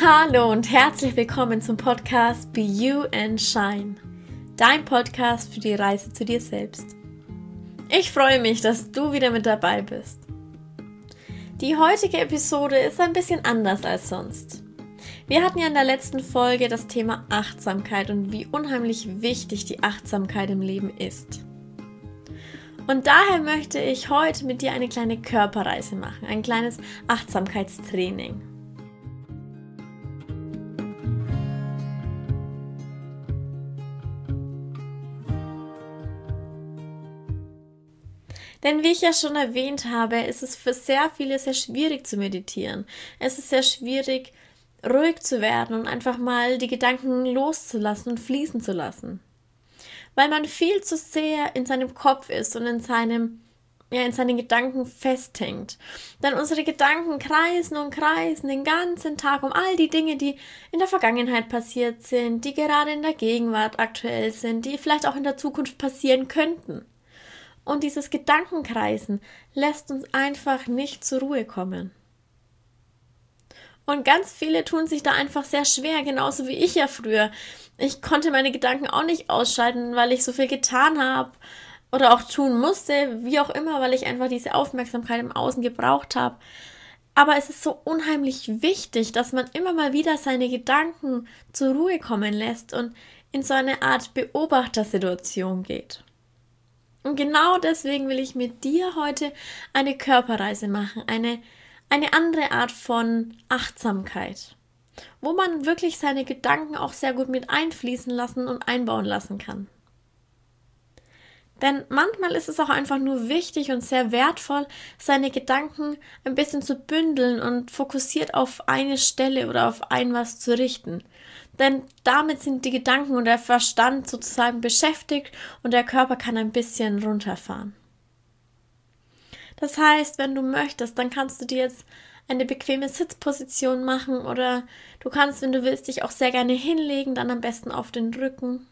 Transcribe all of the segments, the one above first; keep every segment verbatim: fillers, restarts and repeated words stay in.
Hallo und herzlich willkommen zum Podcast Be You and Shine, dein Podcast für die Reise zu dir selbst. Ich freue mich, dass du wieder mit dabei bist. Die heutige Episode ist ein bisschen anders als sonst. Wir hatten ja in der letzten Folge das Thema Achtsamkeit und wie unheimlich wichtig die Achtsamkeit im Leben ist. Und daher möchte ich heute mit dir eine kleine Körperreise machen, ein kleines Achtsamkeitstraining. Denn wie ich ja schon erwähnt habe, ist es für sehr viele sehr schwierig zu meditieren. Es ist sehr schwierig, ruhig zu werden und einfach mal die Gedanken loszulassen und fließen zu lassen. Weil man viel zu sehr in seinem Kopf ist und in seinem, ja, in seinen Gedanken festhängt. Denn unsere Gedanken kreisen und kreisen den ganzen Tag um all die Dinge, die in der Vergangenheit passiert sind, die gerade in der Gegenwart aktuell sind, die vielleicht auch in der Zukunft passieren könnten. Und dieses Gedankenkreisen lässt uns einfach nicht zur Ruhe kommen. Und ganz viele tun sich da einfach sehr schwer, genauso wie ich ja früher. Ich konnte meine Gedanken auch nicht ausschalten, weil ich so viel getan habe oder auch tun musste, wie auch immer, weil ich einfach diese Aufmerksamkeit im Außen gebraucht habe. Aber es ist so unheimlich wichtig, dass man immer mal wieder seine Gedanken zur Ruhe kommen lässt und in so eine Art Beobachtersituation geht. Und genau deswegen will ich mit dir heute eine Körperreise machen, eine, eine andere Art von Achtsamkeit, wo man wirklich seine Gedanken auch sehr gut mit einfließen lassen und einbauen lassen kann. Denn manchmal ist es auch einfach nur wichtig und sehr wertvoll, seine Gedanken ein bisschen zu bündeln und fokussiert auf eine Stelle oder auf ein was zu richten. Denn damit sind die Gedanken und der Verstand sozusagen beschäftigt und der Körper kann ein bisschen runterfahren. Das heißt, wenn du möchtest, dann kannst du dir jetzt eine bequeme Sitzposition machen oder du kannst, wenn du willst, dich auch sehr gerne hinlegen, dann am besten auf den Rücken.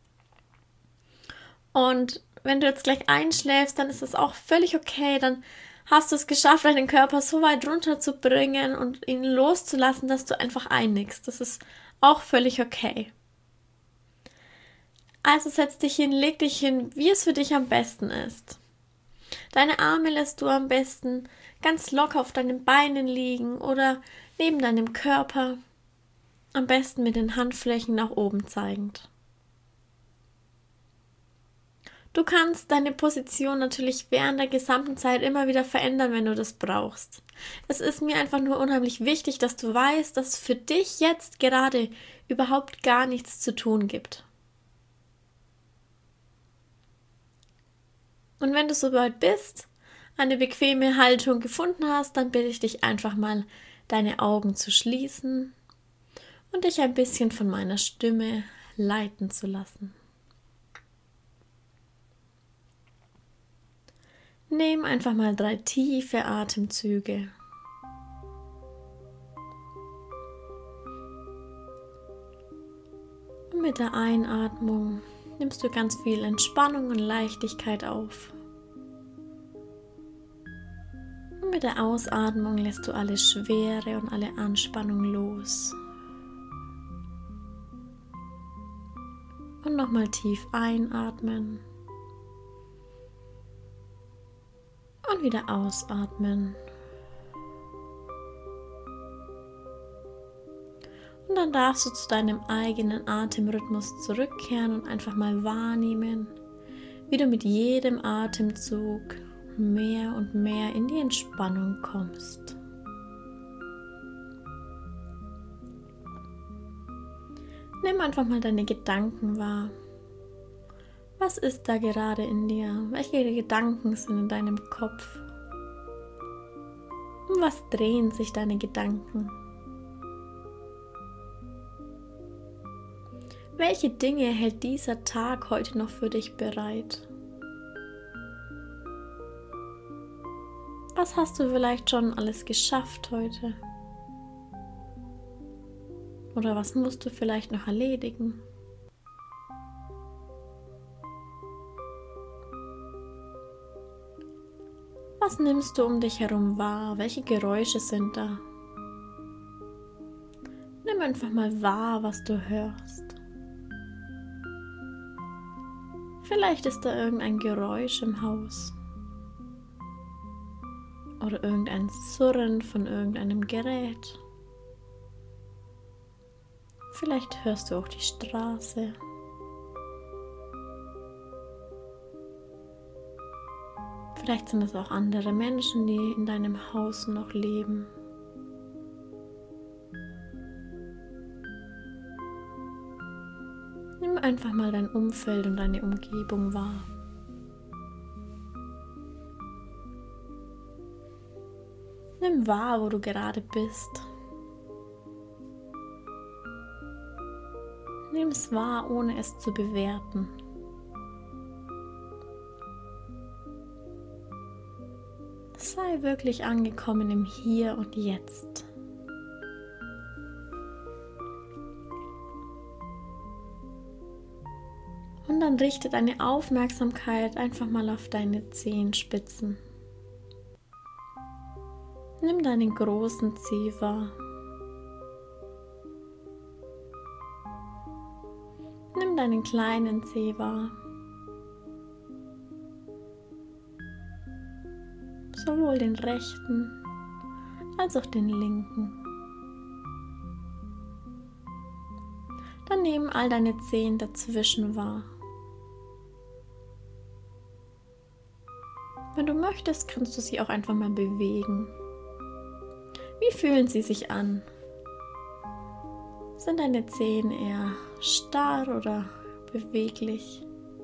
Und wenn du jetzt gleich einschläfst, dann ist das auch völlig okay, dann hast du es geschafft, deinen Körper so weit runterzubringen und ihn loszulassen, dass du einfach einnickst. Das ist auch völlig okay. Also setz dich hin, leg dich hin, wie es für dich am besten ist. Deine Arme lässt du am besten ganz locker auf deinen Beinen liegen oder neben deinem Körper, am besten mit den Handflächen nach oben zeigend. Du kannst deine Position natürlich während der gesamten Zeit immer wieder verändern, wenn du das brauchst. Es ist mir einfach nur unheimlich wichtig, dass du weißt, dass für dich jetzt gerade überhaupt gar nichts zu tun gibt. Und wenn du soweit bist, eine bequeme Haltung gefunden hast, dann bitte ich dich einfach mal, deine Augen zu schließen und dich ein bisschen von meiner Stimme leiten zu lassen. Nimm einfach mal drei tiefe Atemzüge. Und mit der Einatmung nimmst du ganz viel Entspannung und Leichtigkeit auf. Und mit der Ausatmung lässt du alle Schwere und alle Anspannung los. Und nochmal tief einatmen. Und wieder ausatmen. Und dann darfst du zu deinem eigenen Atemrhythmus zurückkehren und einfach mal wahrnehmen, wie du mit jedem Atemzug mehr und mehr in die Entspannung kommst. Nimm einfach mal deine Gedanken wahr. Was ist da gerade in dir? Welche Gedanken sind in deinem Kopf? Um was drehen sich deine Gedanken? Welche Dinge hält dieser Tag heute noch für dich bereit? Was hast du vielleicht schon alles geschafft heute? Oder was musst du vielleicht noch erledigen? Was nimmst du um dich herum wahr? Welche Geräusche sind da? einfach mal wahr, was du hörst. Vielleicht ist da irgendein Geräusch im Haus oder irgendein Surren von irgendeinem Gerät. Vielleicht hörst du auch die Straße. Vielleicht sind es auch andere Menschen, die in deinem Haus noch leben. Nimm einfach mal dein Umfeld und deine Umgebung wahr. Nimm wahr, wo du gerade bist. Nimm es wahr, ohne es zu bewerten. Sei wirklich angekommen im Hier und Jetzt. Und dann richte deine Aufmerksamkeit einfach mal auf deine Zehenspitzen. Nimm deinen großen Zeh wahr. Nimm deinen kleinen Zeh wahr. Sowohl den rechten als auch den linken. Dann nimm all deine Zehen dazwischen wahr. Wenn du möchtest, kannst du sie auch einfach mal bewegen. Wie fühlen sie sich an? Sind deine Zehen eher starr oder beweglich?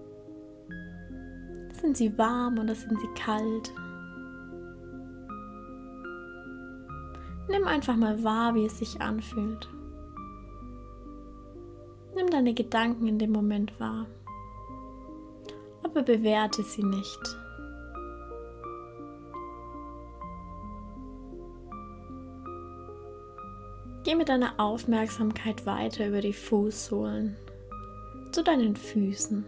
Sind sie warm oder sind sie kalt? Nimm einfach mal wahr, wie es sich anfühlt. Nimm deine Gedanken in dem Moment wahr, aber bewerte sie nicht. Geh mit deiner Aufmerksamkeit weiter über die Fußsohlen zu deinen Füßen.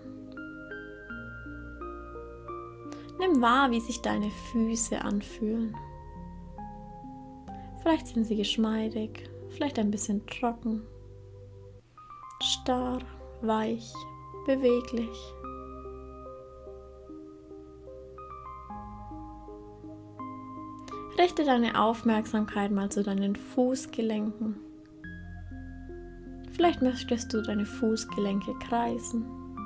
Nimm wahr, wie sich deine Füße anfühlen. Vielleicht sind sie geschmeidig, vielleicht ein bisschen trocken, starr, weich, beweglich. Richte deine Aufmerksamkeit mal zu deinen Fußgelenken. Vielleicht möchtest du deine Fußgelenke kreisen.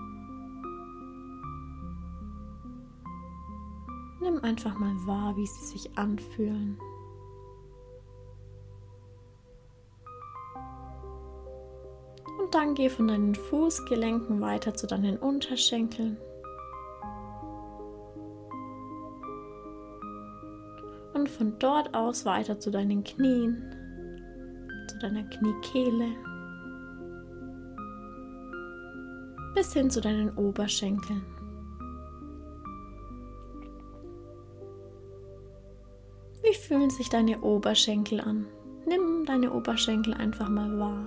Nimm einfach mal wahr, wie sie sich anfühlen. Und dann geh von deinen Fußgelenken weiter zu deinen Unterschenkeln. Und von dort aus weiter zu deinen Knien, zu deiner Kniekehle, bis hin zu deinen Oberschenkeln. Wie fühlen sich deine Oberschenkel an? Nimm deine Oberschenkel einfach mal wahr.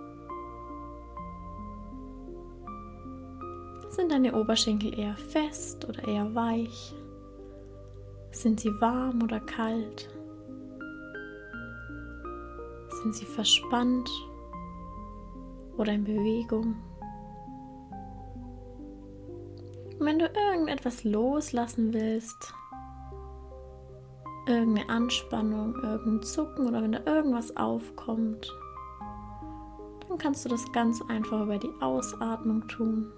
Sind deine Oberschenkel eher fest oder eher weich? Sind sie warm oder kalt? Sind sie verspannt oder in Bewegung? Und wenn du irgendetwas loslassen willst, irgendeine Anspannung, irgendein Zucken oder wenn da irgendwas aufkommt, dann kannst du das ganz einfach über die Ausatmung tun.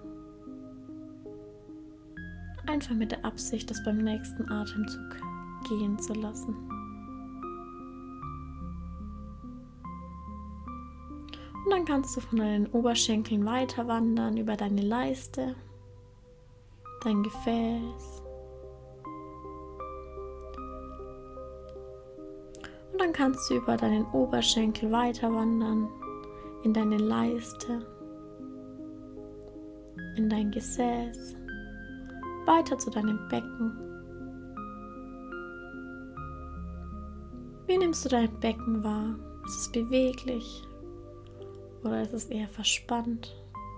Einfach mit der Absicht, das beim nächsten Atemzug gehen zu lassen. Und dann kannst du von deinen Oberschenkeln weiter wandern über deine Leiste, dein Gefäß. Und dann kannst du über deinen Oberschenkel weiter wandern in deine Leiste, in dein Gesäß. Weiter zu deinem Becken. Wie nimmst du dein Becken wahr? Ist es beweglich oder ist es eher verspannt?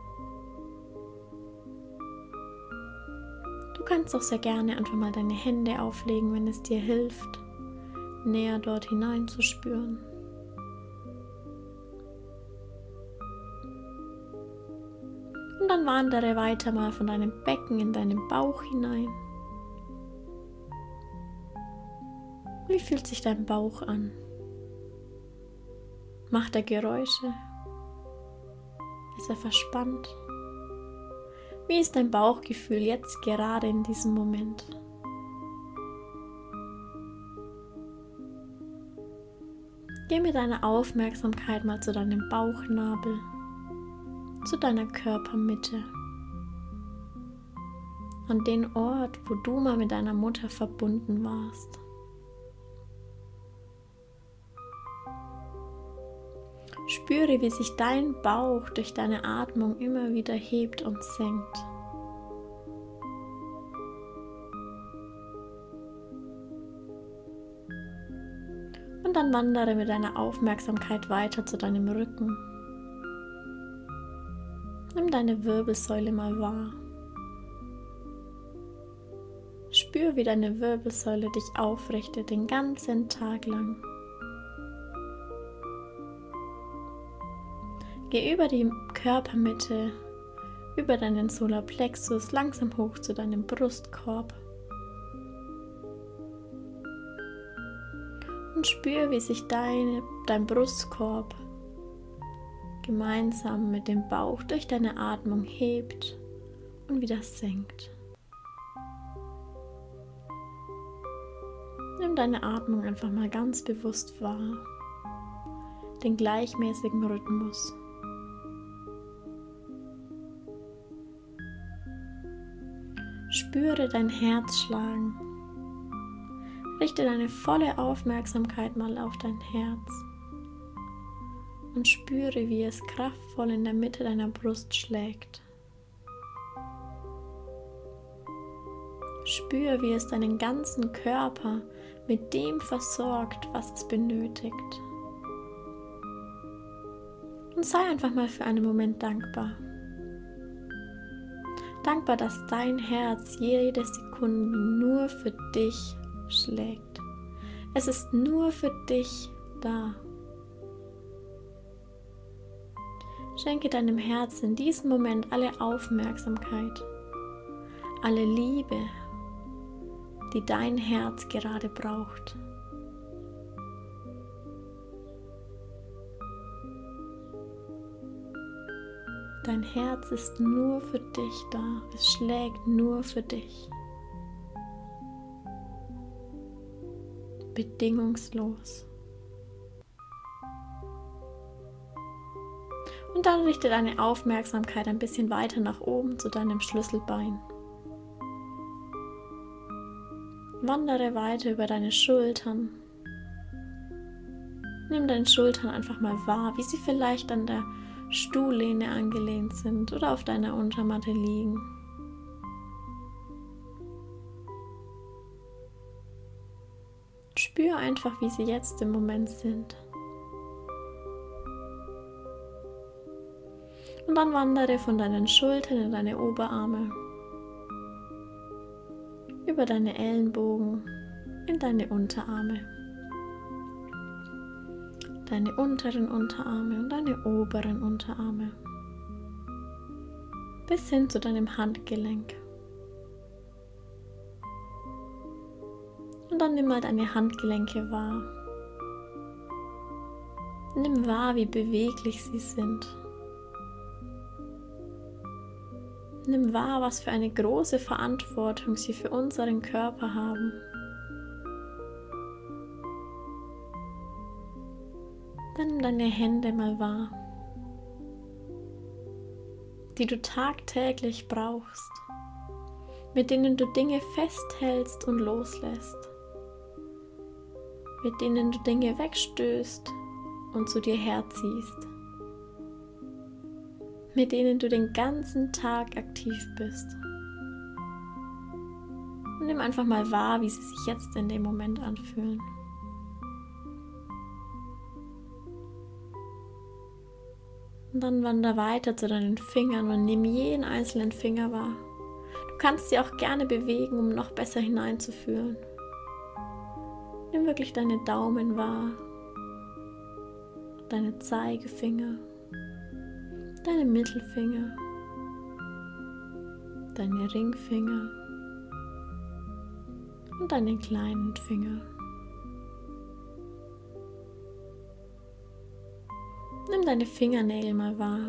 Du kannst auch sehr gerne einfach mal deine Hände auflegen, wenn es dir hilft, näher dort hineinzuspüren. dann wandere weiter mal von deinem Becken in deinen Bauch hinein. Wie fühlt sich dein Bauch an? Macht er Geräusche? Ist er verspannt? Wie ist dein Bauchgefühl jetzt gerade in diesem Moment? Geh mit deiner Aufmerksamkeit mal zu deinem Bauchnabel, zu deiner Körpermitte, an den Ort, wo du mal mit deiner Mutter verbunden warst. Spüre, wie sich dein Bauch durch deine Atmung immer wieder hebt und senkt. Und dann wandere mit deiner Aufmerksamkeit weiter zu deinem Rücken. Nimm deine Wirbelsäule mal wahr. Spür, wie deine Wirbelsäule dich aufrichtet den ganzen Tag lang. Geh über die Körpermitte, über deinen Solarplexus langsam hoch zu deinem Brustkorb. Und spür, wie sich deine, dein Brustkorb gemeinsam mit dem Bauch durch deine Atmung hebt und wieder senkt. Nimm deine Atmung einfach mal ganz bewusst wahr, den gleichmäßigen Rhythmus. Spüre dein Herz schlagen. Richte deine volle Aufmerksamkeit mal auf dein Herz und spüre, wie es kraftvoll in der Mitte deiner Brust schlägt. Spüre, wie es deinen ganzen Körper mit dem versorgt, was es benötigt. Und sei einfach mal für einen Moment dankbar. Dankbar, dass dein Herz jede Sekunde nur für dich schlägt. Es ist nur für dich da. Schenke deinem Herz in diesem Moment alle Aufmerksamkeit, alle Liebe, die dein Herz gerade braucht. Dein Herz ist nur für dich da. Es schlägt nur für dich. Bedingungslos. Und dann richte deine Aufmerksamkeit ein bisschen weiter nach oben zu deinem Schlüsselbein. Wandere weiter über deine Schultern. Nimm deine Schultern einfach mal wahr, wie sie vielleicht an der Stuhllehne angelehnt sind oder auf deiner Untermatte liegen. Spür einfach, wie sie jetzt im Moment sind. Und dann wandere von deinen Schultern in deine Oberarme, über deine Ellenbogen, in deine Unterarme, deine unteren Unterarme und deine oberen Unterarme, bis hin zu deinem Handgelenk. Und dann nimm mal deine Handgelenke wahr. Nimm wahr, wie beweglich sie sind. Nimm wahr, was für eine große Verantwortung sie für unseren Körper haben. Dann nimm deine Hände mal wahr, die du tagtäglich brauchst, mit denen du Dinge festhältst und loslässt, mit denen du Dinge wegstößt und zu dir herziehst, mit denen du den ganzen Tag aktiv bist. Und nimm einfach mal wahr, wie sie sich jetzt in dem Moment anfühlen. Und dann wander weiter zu deinen Fingern und nimm jeden einzelnen Finger wahr. Du kannst sie auch gerne bewegen, um noch besser hineinzufühlen. Nimm wirklich deine Daumen wahr, deine Zeigefinger, deine Mittelfinger, deine Ringfinger und deine kleinen Finger. Nimm deine Fingernägel mal wahr.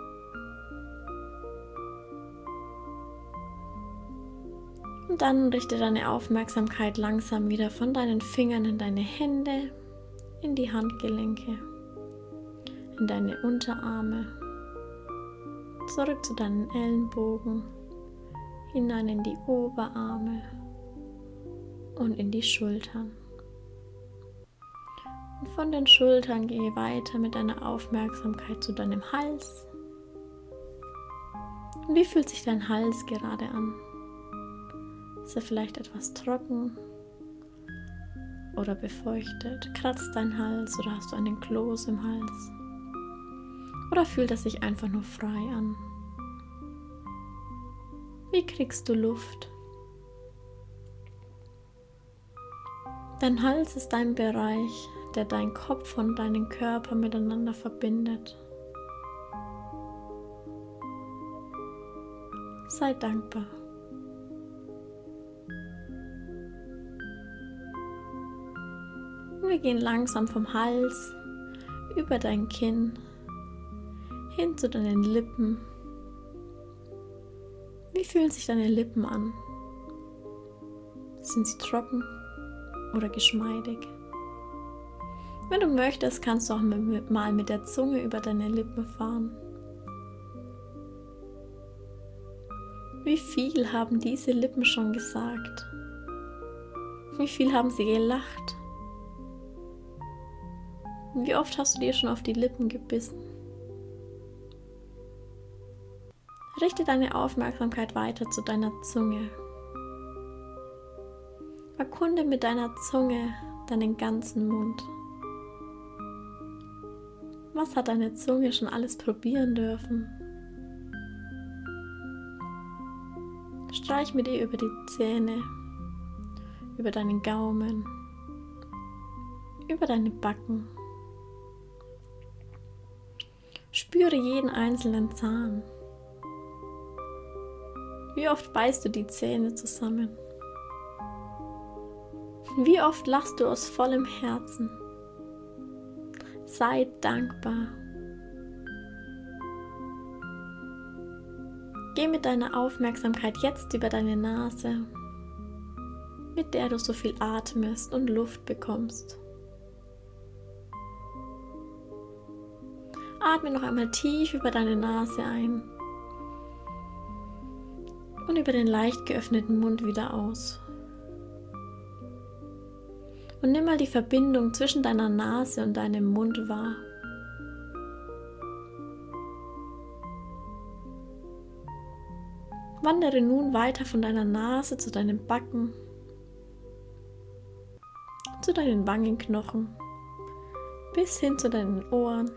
Und dann richte deine Aufmerksamkeit langsam wieder von deinen Fingern in deine Hände, in die Handgelenke, in deine Unterarme, zurück zu deinen Ellenbogen, hinein in die Oberarme und in die Schultern. Und von den Schultern gehe weiter mit deiner Aufmerksamkeit zu deinem Hals. Und wie fühlt sich dein Hals gerade an? Ist er vielleicht etwas trocken oder befeuchtet? Kratzt dein Hals oder hast du einen Kloß im Hals? Oder fühlt er sich einfach nur frei an? Wie kriegst du Luft? Dein Hals ist ein Bereich, der deinen Kopf und deinen Körper miteinander verbindet. Sei dankbar. Und wir gehen langsam vom Hals über dein Kinn hin zu deinen Lippen. Wie fühlen sich deine Lippen an? Sind sie trocken oder geschmeidig? Wenn du möchtest, kannst du auch mal mit der Zunge über deine Lippen fahren. Wie viel haben diese Lippen schon gesagt? Wie viel haben sie gelacht? Wie oft hast du dir schon auf die Lippen gebissen? Richte deine Aufmerksamkeit weiter zu deiner Zunge. Erkunde mit deiner Zunge deinen ganzen Mund. Was hat deine Zunge schon alles probieren dürfen? Streich mit ihr über die Zähne, über deinen Gaumen, über deine Backen. Spüre jeden einzelnen Zahn. Wie oft beißt du die Zähne zusammen? Wie oft lachst du aus vollem Herzen? Sei dankbar. Geh mit deiner Aufmerksamkeit jetzt über deine Nase, mit der du so viel atmest und Luft bekommst. Atme noch einmal tief über deine Nase ein und über den leicht geöffneten Mund wieder aus. Und nimm mal die Verbindung zwischen deiner Nase und deinem Mund wahr. Wandere nun weiter von deiner Nase zu deinen Backen, zu deinen Wangenknochen, bis hin zu deinen Ohren.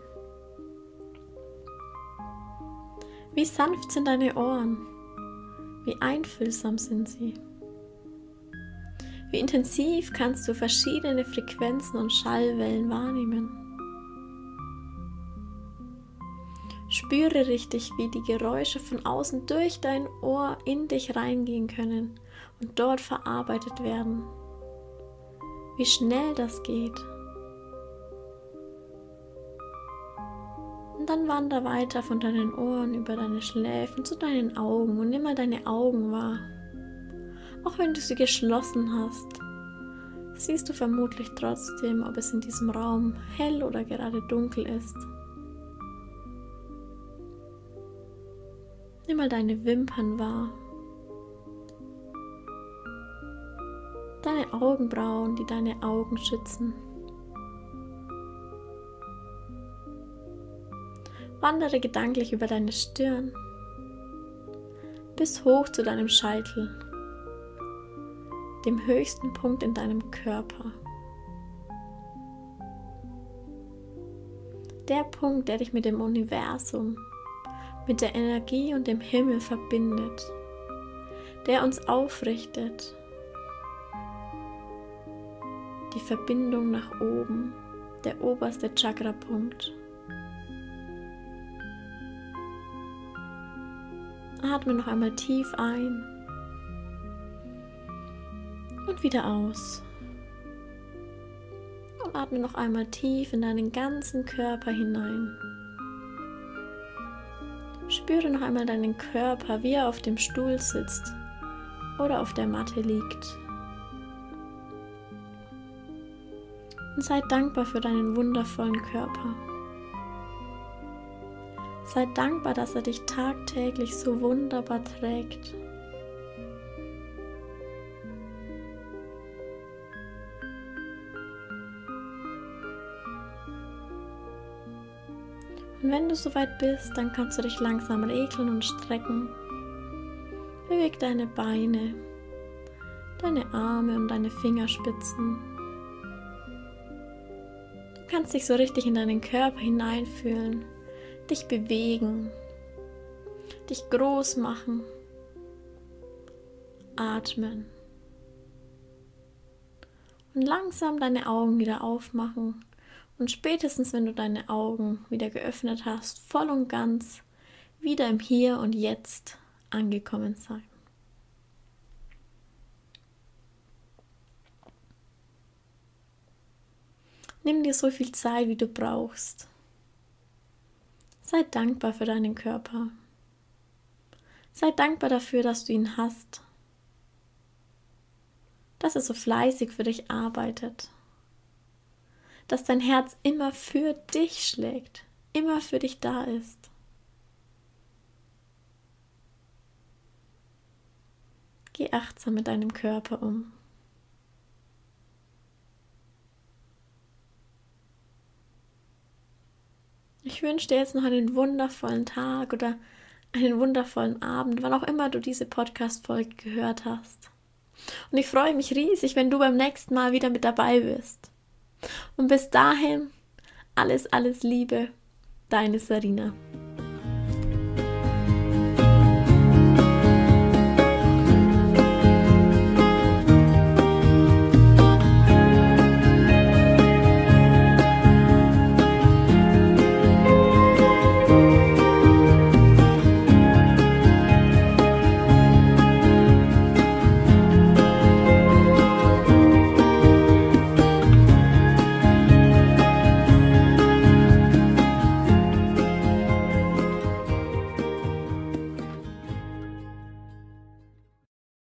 Wie sanft sind deine Ohren? Wie einfühlsam sind sie? Wie intensiv kannst du verschiedene Frequenzen und Schallwellen wahrnehmen? Spüre richtig, wie die Geräusche von außen durch dein Ohr in dich reingehen können und dort verarbeitet werden. Wie schnell das geht. Und dann wander weiter von deinen Ohren über deine Schläfen zu deinen Augen und nimm mal deine Augen wahr. Auch wenn du sie geschlossen hast, siehst du vermutlich trotzdem, ob es in diesem Raum hell oder gerade dunkel ist. Nimm mal deine Wimpern wahr, deine Augenbrauen, die deine Augen schützen. Wandere gedanklich über deine Stirn bis hoch zu deinem Scheitel, dem höchsten Punkt in deinem Körper. Der Punkt, der dich mit dem Universum, mit der Energie und dem Himmel verbindet, der uns aufrichtet. Die Verbindung nach oben, der oberste Chakrapunkt. Atme noch einmal tief ein und wieder aus. Und atme noch einmal tief in deinen ganzen Körper hinein. Spüre noch einmal deinen Körper, wie er auf dem Stuhl sitzt oder auf der Matte liegt. Und sei dankbar für deinen wundervollen Körper. Sei dankbar, dass er dich tagtäglich so wunderbar trägt. Und wenn du soweit bist, dann kannst du dich langsam regeln und strecken. Beweg deine Beine, deine Arme und deine Fingerspitzen. Du kannst dich so richtig in deinen Körper hineinfühlen, dich bewegen, dich groß machen, atmen. Und langsam deine Augen wieder aufmachen. Und spätestens, wenn du deine Augen wieder geöffnet hast, voll und ganz wieder im Hier und Jetzt angekommen sein. Nimm dir so viel Zeit, wie du brauchst. Sei dankbar für deinen Körper. Sei dankbar dafür, dass du ihn hast. Dass er so fleißig für dich arbeitet. Dass dein Herz immer für dich schlägt, immer für dich da ist. Geh achtsam mit deinem Körper um. Ich wünsche dir jetzt noch einen wundervollen Tag oder einen wundervollen Abend, wann auch immer du diese Podcast-Folge gehört hast. Und ich freue mich riesig, wenn du beim nächsten Mal wieder mit dabei bist. Und bis dahin, alles, alles Liebe, deine Sarina.